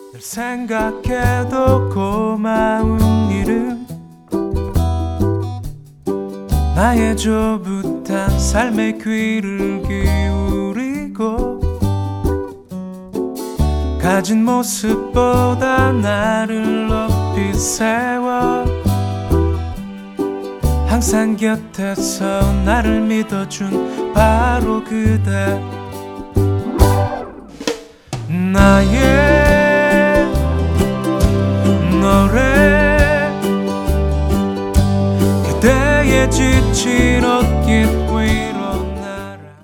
늘 생각해도 고마운 일은 나의 조붓한 삶에 귀를 기울이고 가진 모습보다 나를 높이 세워 항상 곁에서 나를 믿어준 바로 그대. 나의 노래 그대의 지친